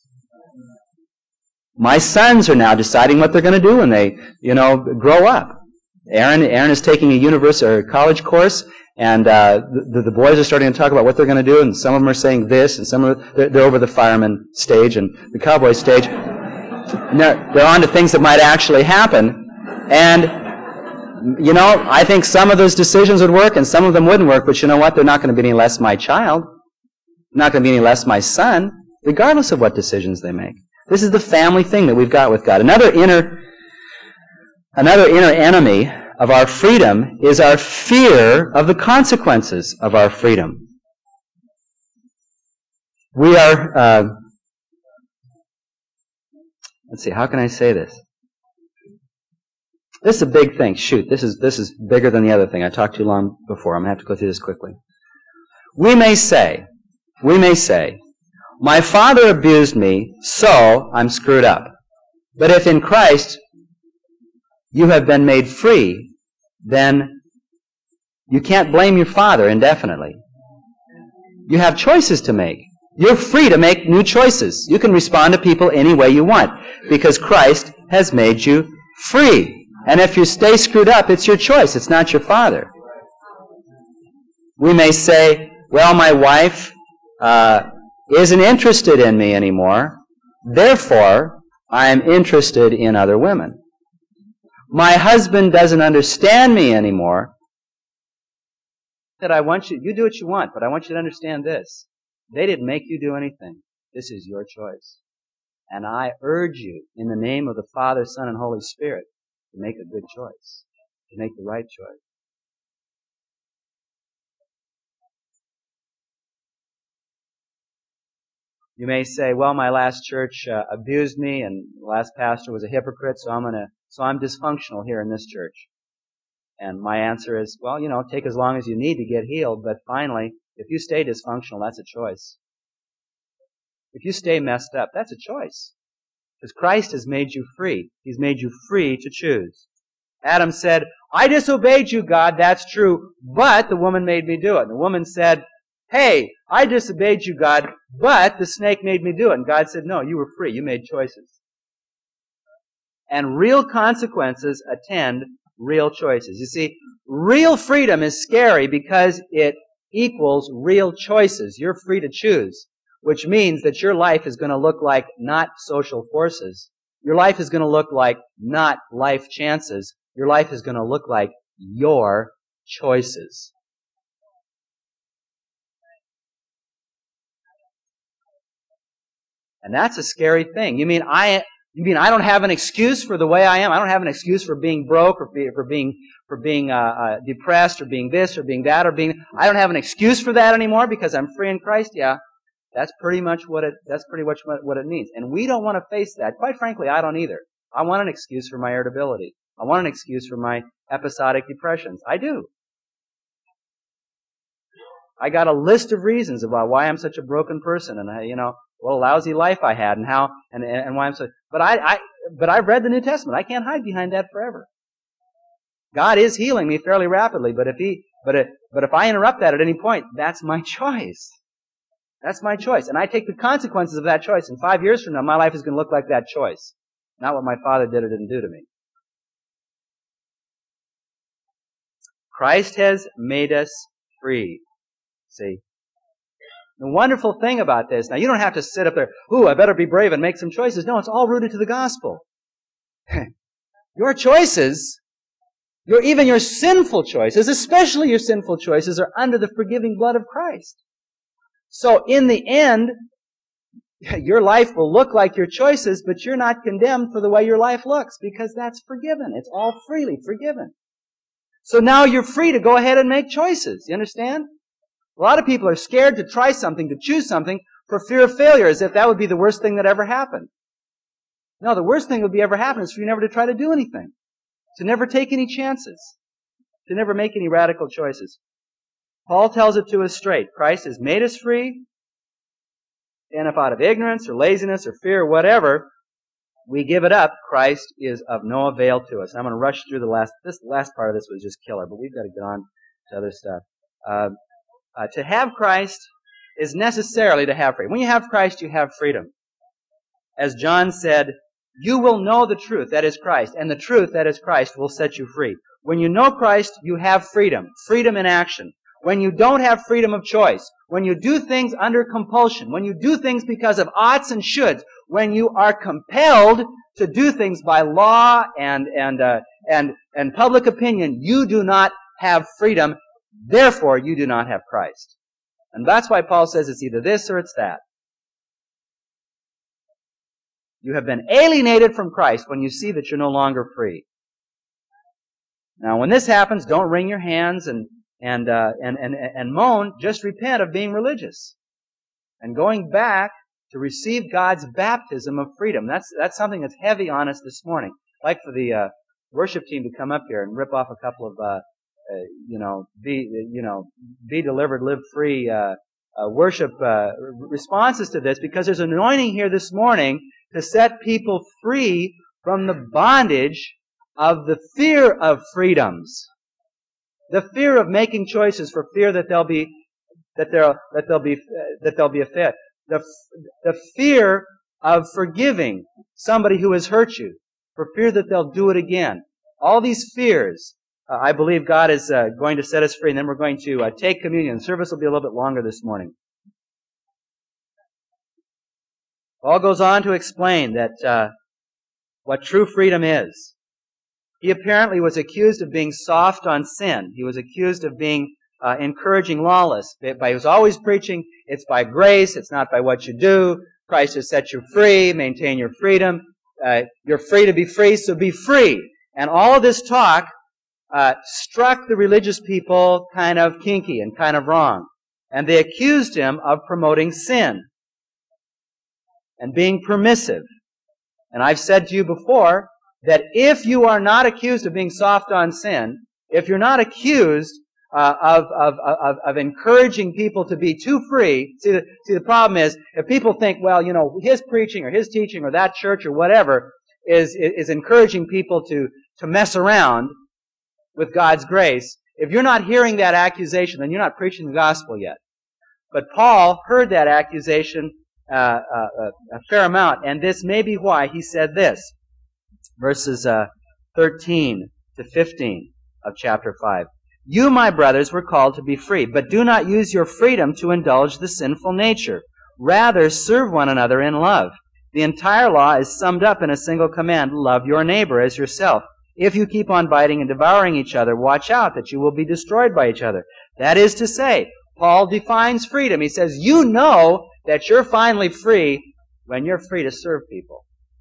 My sons are now deciding what they're going to do when they, you know, grow up. Aaron, Aaron is taking a university or a college course, and uh, the, the boys are starting to talk about what they're going to do, and some of them are saying this, and some of them, they're, they're over the fireman stage and the cowboy stage. And they're, they're on to things that might actually happen, and you know, I think some of those decisions would work and some of them wouldn't work, but you know what? They're not going to be any less my child. They're not going to be any less my son, regardless of what decisions they make. This is the family thing that we've got with God. Another inner, another inner enemy of our freedom is our fear of the consequences of our freedom. We are, uh, let's see, how can I say this? This is a big thing. Shoot, this is this is bigger than the other thing. I talked too long before. I'm going to have to go through this quickly. We may say, we may say, My father abused me, so I'm screwed up. But if in Christ you have been made free, then you can't blame your father indefinitely. You have choices to make. You're free to make new choices. You can respond to people any way you want because Christ has made you free. And if you stay screwed up, it's your choice. It's not your father. We may say, well, my wife uh, isn't interested in me anymore, therefore I am interested in other women. My husband doesn't understand me anymore. That I want you, you do what you want, but I want you to understand this. They didn't make you do anything. This is your choice. And I urge you, in the name of the Father, Son, and Holy Spirit, to make a good choice, to make the right choice. You may say, well, my last church uh, abused me, and the last pastor was a hypocrite, so I'm gonna, so I'm dysfunctional here in this church. And my answer is, well, you know, take as long as you need to get healed, but finally, if you stay dysfunctional, that's a choice. If you stay messed up, that's a choice. Because Christ has made you free. He's made you free to choose. Adam said, I disobeyed you, God, that's true, but the woman made me do it. And the woman said, hey, I disobeyed you, God, but the snake made me do it. And God said, no, you were free. You made choices. And real consequences attend real choices. You see, real freedom is scary because it equals real choices. You're free to choose, which means that your life is going to look like not social forces. Your life is going to look like not life chances. Your life is going to look like your choices. And that's a scary thing. You mean I You mean I don't have an excuse for the way I am? I don't have an excuse for being broke or for being for being uh, uh, depressed or being this or being that or being. I don't have an excuse for that anymore because I'm free in Christ. Yeah, that's pretty much what it. That's pretty much what, what it means. And we don't want to face that. Quite frankly, I don't either. I want an excuse for my irritability. I want an excuse for my episodic depressions. I do. I got a list of reasons about why I'm such a broken person, and I, you know. What a lousy life I had, and how, and, and, and why I'm so. But I, I, but I've read the New Testament. I can't hide behind that forever. God is healing me fairly rapidly, but if He, but it, but if I interrupt that at any point, that's my choice. That's my choice, and I take the consequences of that choice. And five years from now, my life is going to look like that choice, not what my father did or didn't do to me. Christ has made us free. See. The wonderful thing about this, now you don't have to sit up there, ooh, I better be brave and make some choices. No, it's all rooted to the gospel. Your choices, your even your sinful choices, especially your sinful choices, are under the forgiving blood of Christ. So in the end, your life will look like your choices, but you're not condemned for the way your life looks because that's forgiven. It's all freely forgiven. So now you're free to go ahead and make choices. You understand? A lot of people are scared to try something, to choose something, for fear of failure, as if that would be the worst thing that ever happened. No, the worst thing that would be ever happen is for you never to try to do anything, to never take any chances, to never make any radical choices. Paul tells it to us straight. Christ has made us free, and if out of ignorance or laziness or fear or whatever, we give it up, Christ is of no avail to us. I'm going to rush through the last, this last part of this was just killer, but we've got to get on to other stuff. Uh, Uh, to have Christ is necessarily to have freedom. When you have Christ, you have freedom. As John said, you will know the truth, that is Christ, and the truth, that is Christ, will set you free. When you know Christ, you have freedom. Freedom in action. When you don't have freedom of choice, when you do things under compulsion, when you do things because of oughts and shoulds, when you are compelled to do things by law and, and, uh, and, and public opinion, you do not have freedom. Therefore, you do not have Christ. And that's why Paul says it's either this or it's that. You have been alienated from Christ when you see that you're no longer free. Now, when this happens, don't wring your hands and and uh, and and and moan. Just repent of being religious and going back to receive God's baptism of freedom. That's that's something that's heavy on us this morning. I'd like for the uh, worship team to come up here and rip off a couple of. Uh, Uh, you know, be, you know, be delivered, live free, uh, uh, worship uh, responses to this, because there's an anointing here this morning to set people free from the bondage of the fear of freedoms. The fear of making choices for fear that they'll be that they'll that they'll be uh, that they'll be a fit. The the fear of forgiving somebody who has hurt you for fear that they'll do it again. All these fears, uh, I believe God is uh, going to set us free, and then we're going to uh, take communion. The service will be a little bit longer this morning. Paul goes on to explain that uh, what true freedom is. He apparently was accused of being soft on sin. He was accused of being uh, encouraging lawless. But he was always preaching, it's by grace, it's not by what you do. Christ has set you free, maintain your freedom. Uh, you're free to be free, so be free. And all of this talk uh, struck the religious people kind of kinky and kind of wrong. And they accused him of promoting sin and being permissive. And I've said to you before that if you are not accused of being soft on sin, if you're not accused uh, of, of, of, of encouraging people to be too free, see the, see the problem is, if people think, well, you know, his preaching or his teaching or that church or whatever is, is encouraging people to, to mess around with God's grace, if you're not hearing that accusation, then you're not preaching the gospel yet. But Paul heard that accusation uh, uh, a fair amount, and this may be why he said this. Verses uh, thirteen to fifteen of chapter five. You, my brothers, were called to be free, but do not use your freedom to indulge the sinful nature. Rather, serve one another in love. The entire law is summed up in a single command: love your neighbor as yourself. If you keep on biting and devouring each other, watch out that you will be destroyed by each other. That is to say, Paul defines freedom. He says, you know that you're finally free when you're free to serve people.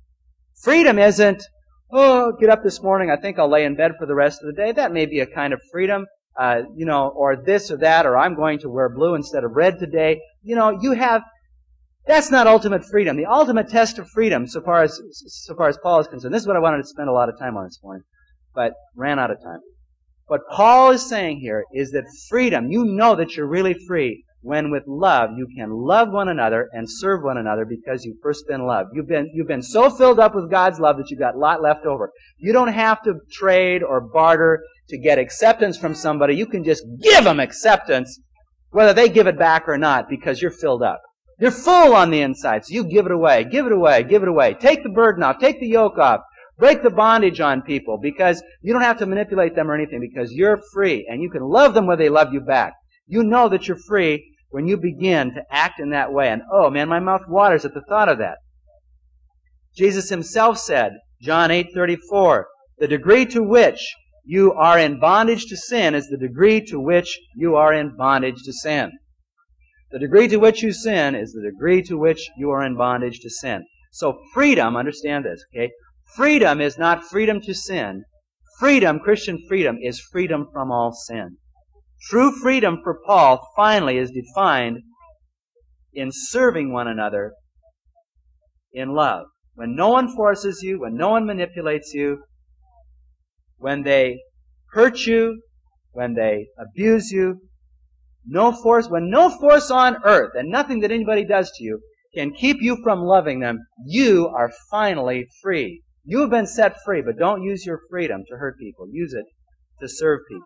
Freedom isn't, oh, get up this morning, I think I'll lay in bed for the rest of the day. That may be a kind of freedom, uh, you know, or this or that, or I'm going to wear blue instead of red today. You know, you have, that's not ultimate freedom. The ultimate test of freedom, so far as, so far as Paul is concerned, this is what I wanted to spend a lot of time on this morning, but ran out of time. What Paul is saying here is that freedom, you know that you're really free when with love you can love one another and serve one another because you've first been loved. You've been, you've been so filled up with God's love that you've got a lot left over. You don't have to trade or barter to get acceptance from somebody. You can just give them acceptance, whether they give it back or not, because you're filled up. You're full on the inside, so you give it away, give it away, give it away. Take the burden off, take the yoke off. Break the bondage on people because you don't have to manipulate them or anything because you're free and you can love them where they love you back. You know that you're free when you begin to act in that way. And oh man, my mouth waters at the thought of that. Jesus himself said, John eight thirty-four, the degree to which you are in bondage to sin is the degree to which you are in bondage to sin. The degree to which you sin is the degree to which you are in bondage to sin. So freedom, understand this, okay? Freedom is not freedom to sin. Freedom, Christian freedom, is freedom from all sin. True freedom for Paul, finally, is defined in serving one another in love. When no one forces you, when no one manipulates you, when they hurt you, when they abuse you, no force, when no force on earth and nothing that anybody does to you can keep you from loving them, you are finally free. You have been set free, but don't use your freedom to hurt people. Use it to serve people.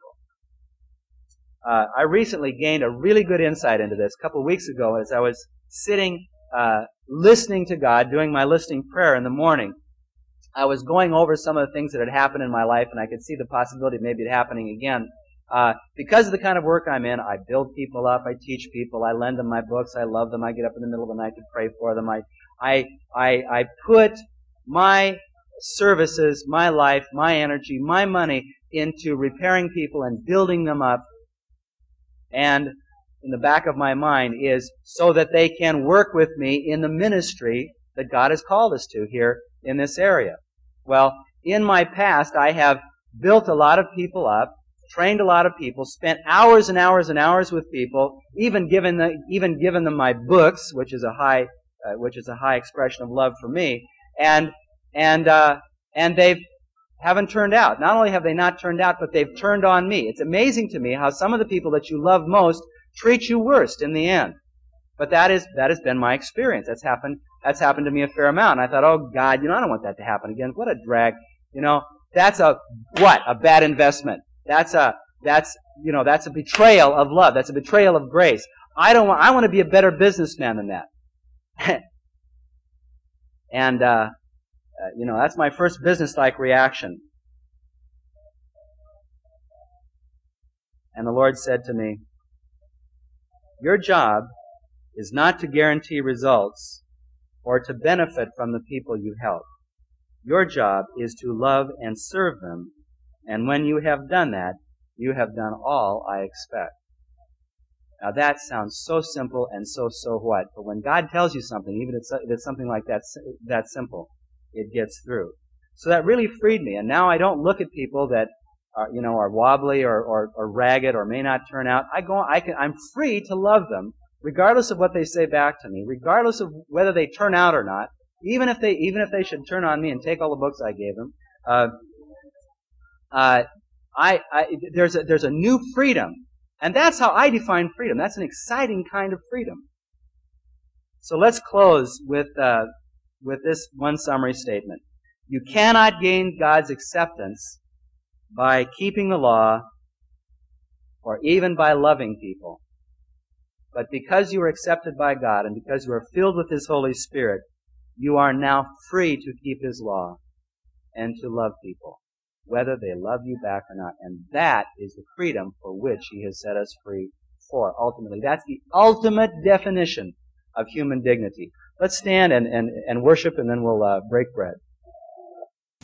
Uh, I recently gained a really good insight into this a couple of weeks ago as I was sitting, uh, listening to God, doing my listening prayer in the morning. I was going over some of the things that had happened in my life, and I could see the possibility of maybe it happening again. Uh, because of the kind of work I'm in, I build people up, I teach people, I lend them my books, I love them, I get up in the middle of the night to pray for them. I, I, I, I put my services, my life, my energy, my money into repairing people and building them up. And in the back of my mind is so that they can work with me in the ministry that God has called us to here in this area. Well, in my past, I have built a lot of people up, trained a lot of people, spent hours and hours and hours with people, even given the, even given them my books, which is a high, uh, which is a high expression of love for me, and and uh, and they've haven't turned out. Not only have they not turned out, but they've turned on me. It's amazing to me how some of the people that you love most treat you worst in the end. But that is that has been my experience. That's happened. That's happened to me a fair amount. And I thought, oh God, you know, I don't want that to happen again. What a drag. You know, that's a what? A bad investment. That's a that's you know that's a betrayal of love. That's a betrayal of grace. I don't want. I want to be a better businessman than that. and uh, uh, you know, that's my first business-like reaction. And the Lord said to me, "Your job is not to guarantee results or to benefit from the people you help. Your job is to love and serve them, and when you have done that, you have done all I expect." Now that sounds so simple and so, so what? But when God tells you something, even if it's, if it's something like that, that simple, it gets through. So that really freed me, and now I don't look at people that are, you know, are wobbly or, or, or ragged or may not turn out. I go, I can, I'm free to love them, regardless of what they say back to me, regardless of whether they turn out or not, even if they even if they should turn on me and take all the books I gave them. Uh, uh, I, I there's a, there's a new freedom, and that's how I define freedom. That's an exciting kind of freedom. So let's close with uh, with this one summary statement: you cannot gain God's acceptance by keeping the law, or even by loving people. But because you are accepted by God and because you are filled with His Holy Spirit, you are now free to keep His law and to love people, whether they love you back or not. And that is the freedom for which He has set us free for, ultimately. That's the ultimate definition of human dignity. Let's stand and, and, and worship, and then we'll uh, break bread.